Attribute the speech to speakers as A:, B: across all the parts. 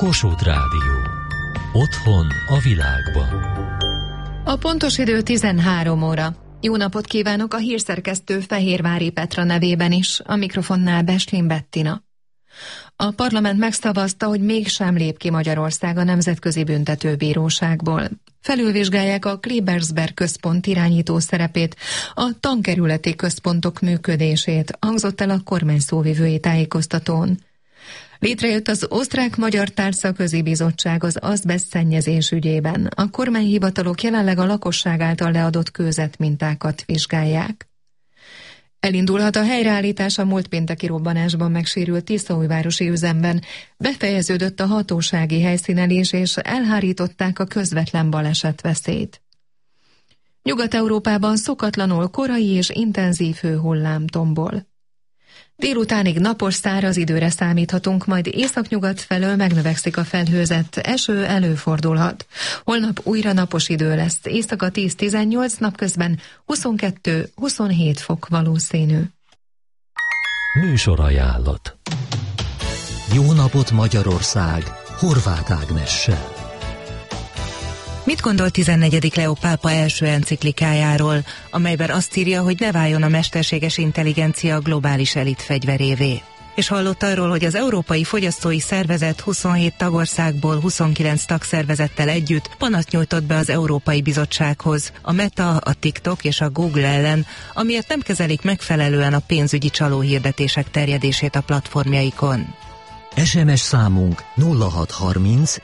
A: Kossuth Rádió. Otthon a világban.
B: A pontos idő 13 óra. Jó napot kívánok a hírszerkesztő Fehérvári Petra nevében is, a mikrofonnál Beslin Bettina. A parlament megszavazta, hogy mégsem lép ki Magyarország a Nemzetközi Büntetőbíróságból. Felülvizsgálják a Klebersberg központ irányító szerepét, a tankerületi központok működését, hangzott el a kormány szóvivői tájékoztatón. Létrejött az Osztrák-Magyar Társaközi Bizottság az azbeszt szennyezés ügyében. A kormányhivatalok jelenleg a lakosság által leadott kőzetmintákat vizsgálják. Elindulhat a helyreállítás a múlt pénteki robbanásban megsérült tiszaújvárosi üzemben. Befejeződött a hatósági helyszínelés, és elhárították a közvetlen balesetveszélyt. Nyugat-Európában szokatlanul korai és intenzív hőhullám tombol. Délutánig napos, száraz időre számíthatunk, majd északnyugat felől megnövekszik a felhőzet, eső előfordulhat. Holnap újra napos idő lesz, éjszaka 10-18, napközben 22-27 fok valószínű.
A: Műsorajánlat. Jó napot Magyarország, Horváth Ágnessel.
C: Mit gondol 14. Leó pápa első enciklikájáról, amelyben azt írja, hogy ne váljon a mesterséges intelligencia globális elit fegyverévé? És hallott arról, hogy az Európai Fogyasztói Szervezet 27 tagországból 29 tagszervezettel együtt panaszt nyújtott be az Európai Bizottsághoz, a Meta, a TikTok és a Google ellen, amiért nem kezelik megfelelően a pénzügyi csalóhirdetések terjedését a platformjaikon.
A: SMS számunk 0630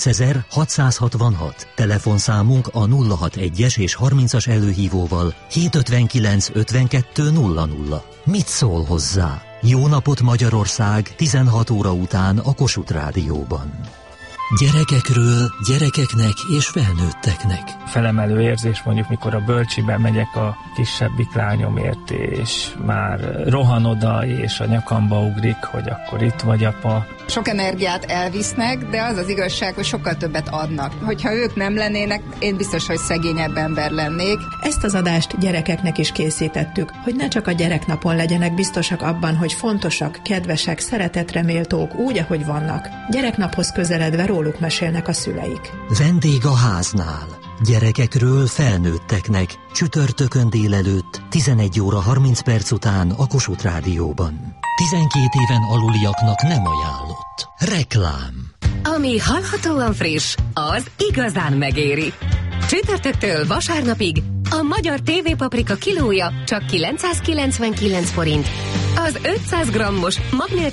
A: 9666, telefonszámunk a 061-es és 30-as előhívóval 759 52 00. Mit szól hozzá? Jó napot Magyarország 16 óra után a Kossuth Rádióban. Gyerekekről, gyerekeknek és felnőtteknek.
D: Felemelő érzés mondjuk, mikor a bölcsibe megyek a kisebbik lányomért, és már rohan oda, és a nyakamba ugrik, hogy akkor itt vagy, apa.
E: Sok energiát elvisznek, de az az igazság, hogy sokkal többet adnak. Hogyha ők nem lennének, én biztos, hogy szegényebb ember lennék.
F: Ezt az adást gyerekeknek is készítettük, hogy ne csak a gyereknapon legyenek biztosak abban, hogy fontosak, kedvesek, szeretetre méltók úgy, ahogy vannak. Gyereknaphoz közeledve róluk mesélnek a szüleik.
A: Vendég a háznál. Gyerekekről felnőtteknek. Csütörtökön délelőtt 11 óra 30 perc után a Kossuth Rádióban. 12 éven aluliaknak nem ajánlott. Reklám.
G: Ami hallhatóan friss, az igazán megéri. Csütörtöktől vasárnapig a magyar TV-paprika kilója csak 999 forint. Az 500 grammos magnél